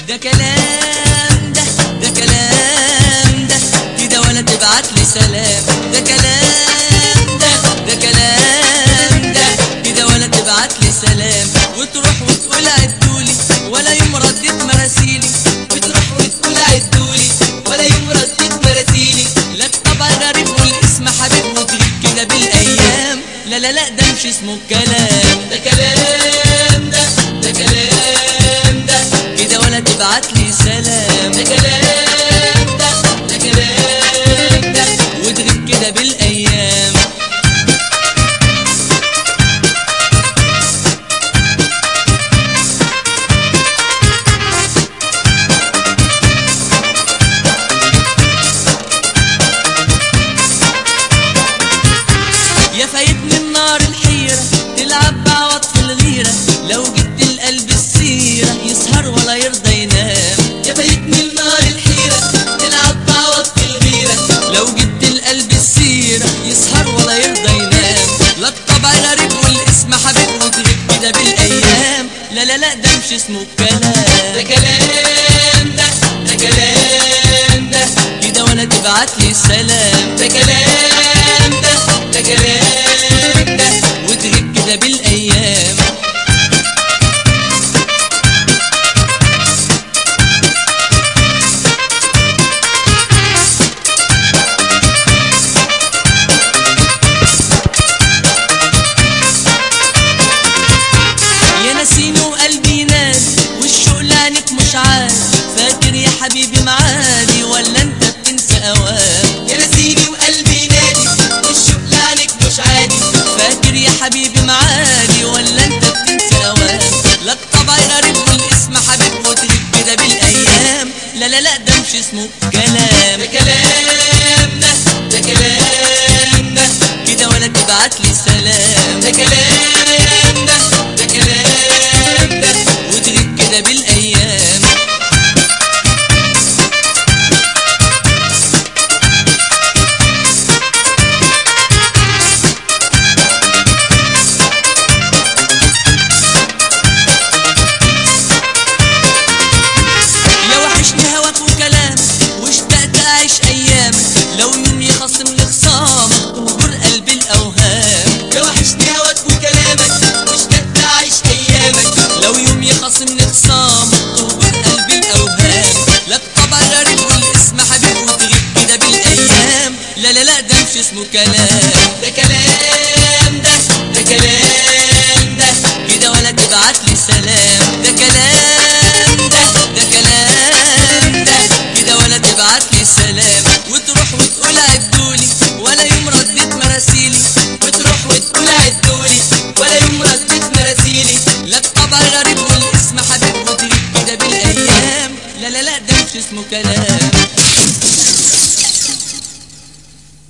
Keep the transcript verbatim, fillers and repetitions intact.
ده كلام ده ده كلام ده كده ولا تبعت لي سلام. ده كلام ده ده كلام ده كده ولا تبعت لي سلام. وتروح وتقول عدولي ولا يوم رديت مراسيلي. وتروح وتقول عدولي ولا يوم رديت مراسيلي. لا الطبع غريب والاسم حبيب وتغيب كده بالايام. لا لا لا ده مش اسمه الكلام. ده كلام ده ده كلام ده كده ولا تبعت لي سلام. ده كلام ده ده كلام ده وتغيب كده بالايام. يا فايتني النار الحيرة تلعب بعوض في الغيرة. لو جبت القلب السيرة يسهر ولا يرضى ينام. يا فايتني النار الحيرة تلعب بعوض في الغيرة. لو جبت القلب السيرة يسهر ولا يرضى ينام. لا الطبع غريب والاسم حبيب وتغيب كده بالايام. لا لا لا ده مش اسمه الكلام. ده كلام ده ده كلام ده كده ولا تبعت لي سلام. ده كلام ده ده كلام ده وتغيب كده بالايام. يا نسيني وقلبي نادي والشوق لعنك مش عادي. فاكر يا حبيبي معادي ولا انت بتنسى اوام. يا نسيني وقلبي نادي والشوق لعنك مش عادي. فاكر يا حبيبي معادي ولا انت بتنسى اوام. لك طبع غريب والاسم حبيب وتغيب كده بالايام. لا لا لا ده مش اسمه كلام. ده كلام ده ده كلام ده كده ولا تبعت لي سلام. ده كلام ده ده كلام ده وتغيب كده بالايام. لو يوم يخصمني خصامك تهجر قلبي الاوهام. يا وحشني هواك وكلامك واشتقت اعيش ايامك. لو يوم يخصمني خصامك تهجر قلبي الاوهام. لا الطبع غريب والاسم حبيب وتغيب كده بالايام. لا لا لا ده مش اسمه كلام. ده كلام ده ده كلام ده كده ولا تبعت لي سلام. ده كلام ده ده كلام ده كده ولا تبعت لي سلام. وتروح وتقول عدولي ولا يوم رديت مراسيلي. وتروح وتقول عدولي ولا يوم رديت مراسيلي. لا الطبع غريب والاسم حبيب وتغيب كده بالايام. لا لا لا ده مش اسمه كلام.